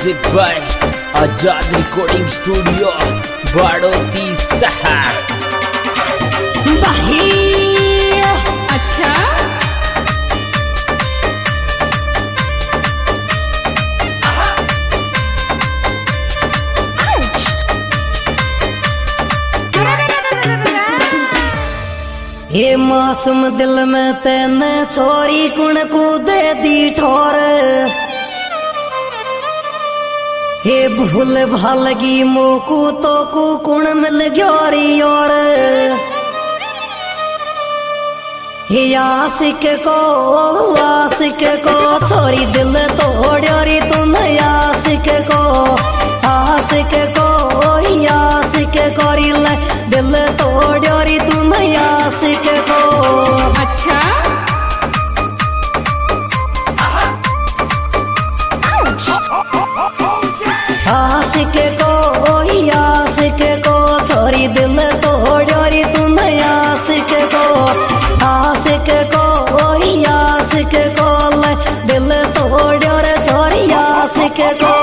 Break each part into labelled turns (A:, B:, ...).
A: Music by Azad recording studio Badoti शहर।
B: अच्छा
C: ये मासूम दिल में तेने छोरी कुण को दे दी ठोर। हे भूल भालगी मोकू तो को कुण मिल ग्योरी और हे आशिक को छोरी दिल तोड़्योरी तुम आशिक को रिल दिल तोड़्योरी तुम आशिक को।
B: अच्छा
C: आशिक को छोरी दिल तोड़्योरी तुम आशिक को दिल तोड़्योर छोरी आशिक को।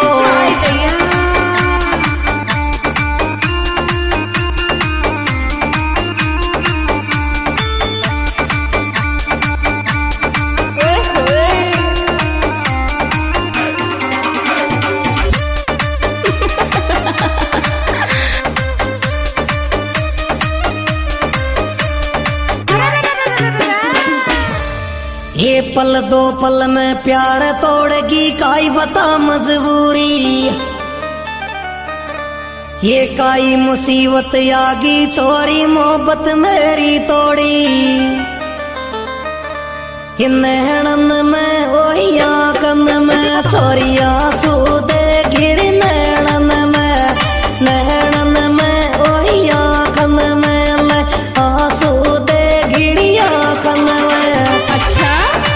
C: ये पल दो पल में प्यार तोड़गी काई बता मजबूरी। ये काई मुसीबत आगी छोरी मोहब्बत मेरी तोड़ी। ये नैणन में वही आंखन में छोरी आंसू दे गिरी नैणन में वही आंखन में ले आंसू दे गिरी आंखन में।
B: अच्छा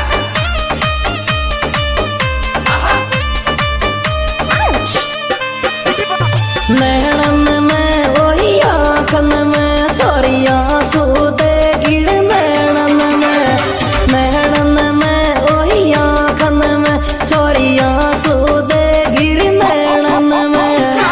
C: नैणन में वही आंखन में छोरी आंसू दे गिर नैणन में वही आंखन में छोरी आंसू दे गिर नैणन में।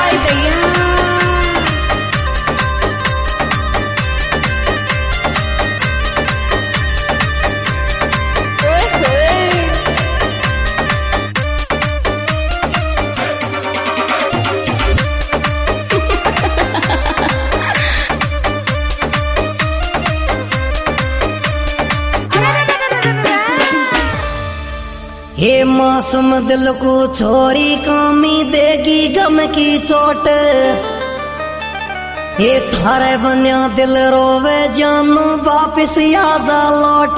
C: हे मासूम दिल को छोरी कामी देगी गम की चोट। हे थारे बन्या दिल रोवे जानू वापिस आजा लौट।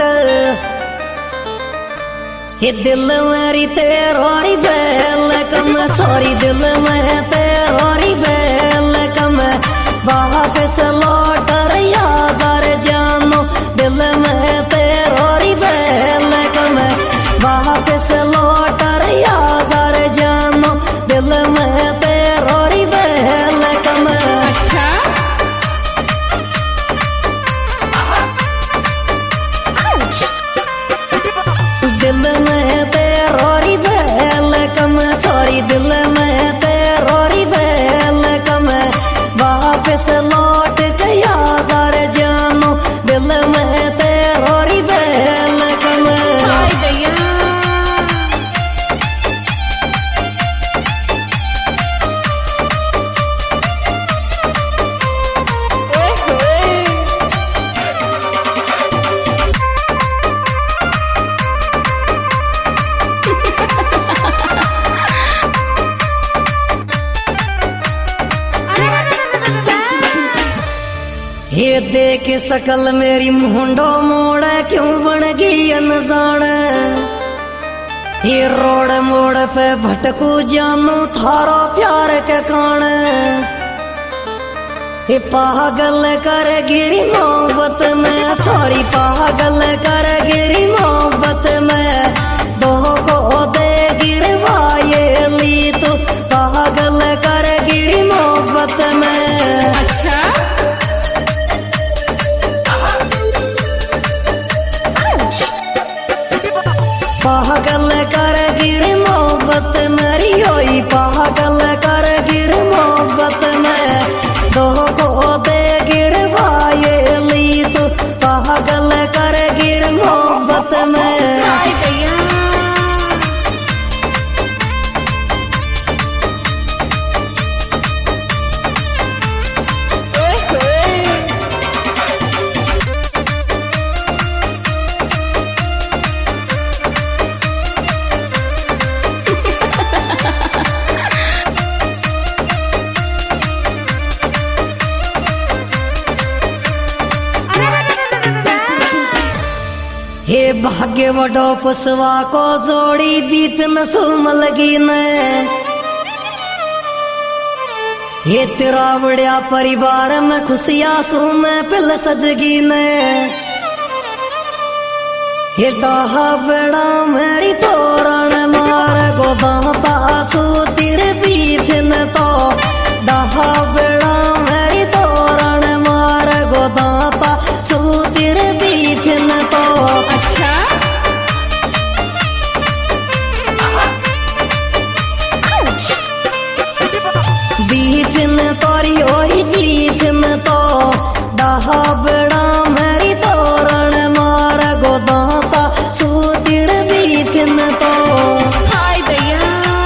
C: हे दिल मेरी तेरोरी बेल कम छोरी दिल में तेरोरी बेल कम वापिस लौट आजा रे जानू दिल में तेरोरी बेल कम वापिस लौट आजा रे जानू दिल में तेरोरी बेल कम।
B: अच्छा
C: दिल में तेरोरी बेल कम छोरी दिल में तेरोरी बेल कम वापिस लौट आजा रे जानू दिल में तेरोरी बेल कम। ये देख सकल मेरी मुंडो मोड़ क्यों बन गई अनजान। ये रोड मोड़ पे भटकू जानू थारो प्यार के कान। ये पागल कर गिरी मोहब्बत में छोरी पागल कर गिरी मोहब्बत में दो को दे गिरवाए ली तो पागल कर गिरी मोहब्बत में।
B: अच्छा
C: पागल कर गिर मोहब्बत मोहब्बत मेरी होई पागल कर गिर मोहब्बत में दो को दे गिरवाएली तू पागल कर गिर मोहब्बत में।
B: हाय भैया
C: हे भाग्य वडो पुसवा को जोड़ी दीपन सुमल की ने हे तेरा बड़िया परिवार में खुशियां सुम पिल सजगी ने हे डाहा बड़ा मेरी तोरण मार गोदाता सू तिर बीफिन तो डाहा बड़ा मेरी तोरण मार गोदाता सू तिर बीफिन तो।
B: अच्छा
C: बीफिन तोरी ओही बीफिन तो डाहा बड़ा मेरी तोरण मार गोदाता सूतिर बीफिन तो।
B: हाय भैया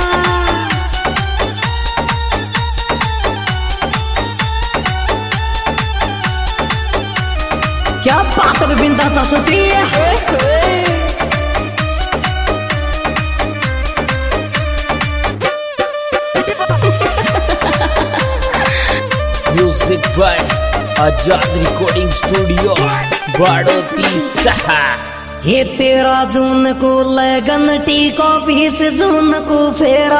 C: क्या बात है बिंदा था सुती
A: music by Azad recording studio Badoti सहा।
C: हे 13 जून को लगन टीको 20 जून को फेरा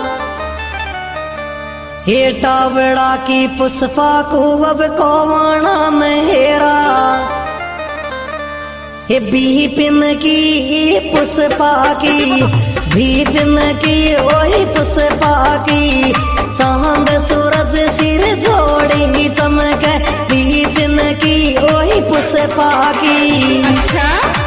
C: हे टावड़ा की पुष्पा को अब कोवाना में हेरा हे बीपिन की पुष्पा की बीपिन की वही पुष्पा की चांद सूरज सिर जोड़ी चमके बीपिन की वही पुष्पा की।
B: अच्छा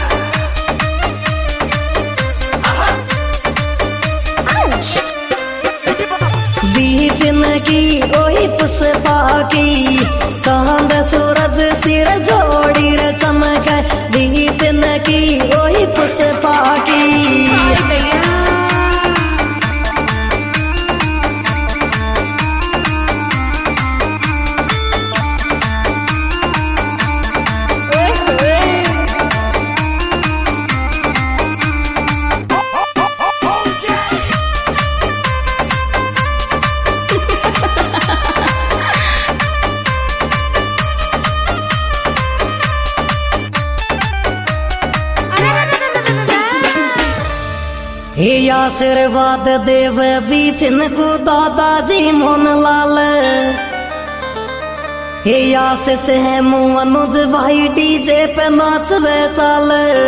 C: बीपिन की वही पुष्पा की चांद सूरज सिर जोड़ी रे चमके बीपिन की वही पुष्पा की।
B: हाय भैया
C: हे आशीर्वाद देव बीपिन को दादाजी मोहन लाल हे आशीष है मुँह अनुज भाई डीजे पे नाचवे चाल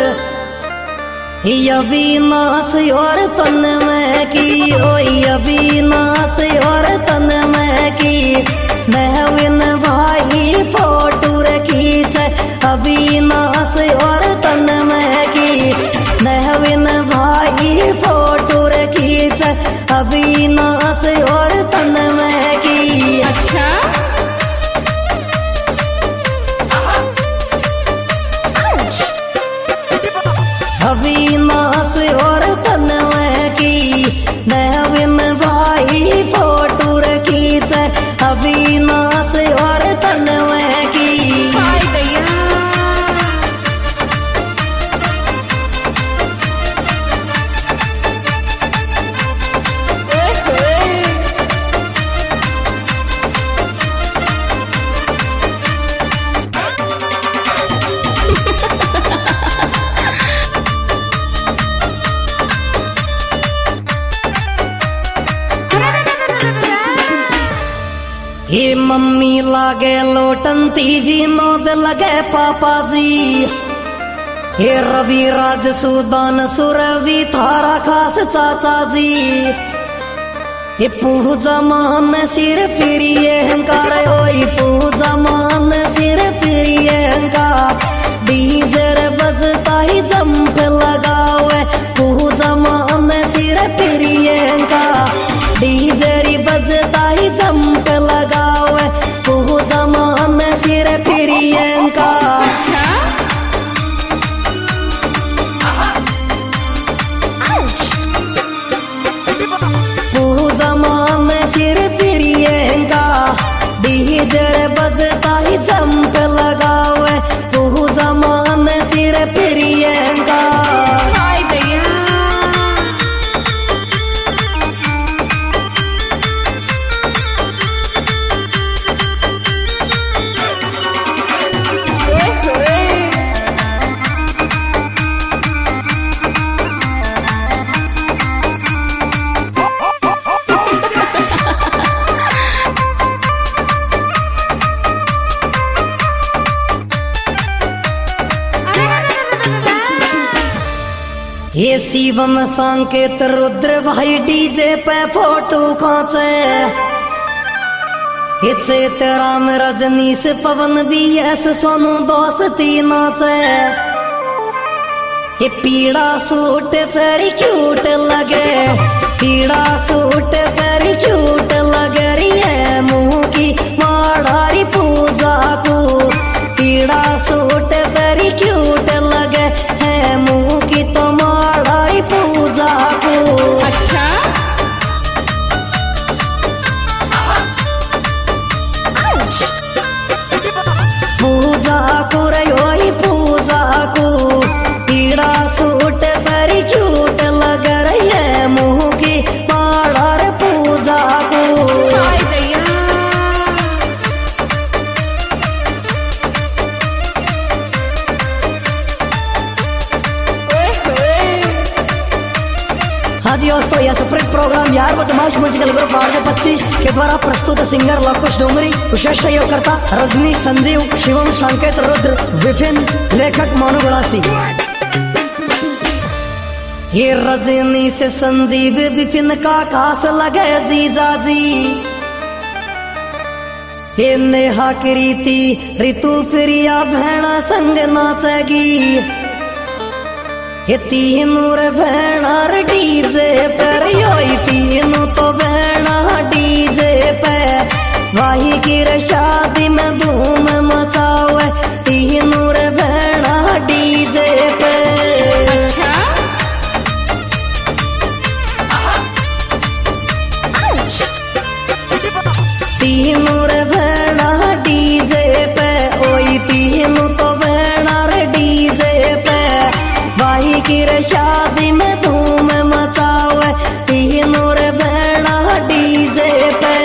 C: हे अविनाश और तन में की ओई अविनाश और तन में की नवीन भाई फोटो रे खींचे अविनाश और तन में की नवीन भाई फोटो रे खींचे अविनाश और तन में की।
B: अच्छा
C: अविनाश और तन में की नवीन भाई फोटो रे खींचे अविनाश और तन में की।
B: हाय भैया
C: हे मम्मी लागे लोटंती विनोद लगे पापा जी हे रवि राज सुदान सुरवि थारा खास चाचा जी हे पूजा मान सिर प्रिय हंकार ओई पूजा मान सिर प्रिय हंकार डीजर बजता ही जंप लगावे पूजा मान सिर प्रिय जंप लगावे पूजा मान सिर प्रियंका।
B: अच्छा
C: पूजा मान सिर प्रियंका डीजे बजता ही जंप लगावे पूजा मान सिर प्रियंका।
B: हाय भैया
C: ये शिवम संकेत रुद्र भाई डीजे पे फोटो खाचे ये चेतराम रजनीश पवन बीएस सोनू दोस्ती नाचे ये पीड़ा सूट फेरी क्यूट लगे पीड़ा सूट फेरी क्यूट लगे रही है मुंह की माड़ारी पूजा को पीड़ा सूट फेरी क्यूट लगे है मुंह की तो माड़ारी पूजा को।
B: अच्छा
C: पूजा को रही पूजा को पीड़ा सूट पर क्यूट लग रही है मुंह की माड़ार पूजा को।
B: हाय भैया
C: हाँ जी दोस्तों यह सुप्रीत प्रोग्राम यार बदमाश म्यूजिकल ग्रुप 825 के द्वारा प्रस्तुत सिंगर लवकुश डोंगरी विशेष सहयोगकर्ता रजनी संजीव शिवम संकेत रुद्र विपिन लेखक मानु गड़ासी। ये रजनी से संजीव विपिन का खास लगे जीजा जी ये नेहा कृति ऋतु प्रिया भेड़ा संग नाचेगी ये तीनों रे भेड़ा डीजे पर योई तीनों तो भेड़ा डीजे पे वाही की रे शादी में धूम मचावे तीनों रे भेड़ा डीजे पे।
B: अच्छा
C: तीनों रे भेड़ा डीजे पे ओई तीनों तो भेड़ा रे डीजे पे भाई की रे शादी में धूम मचावे तीनों रे भेड़ा डीजे पे।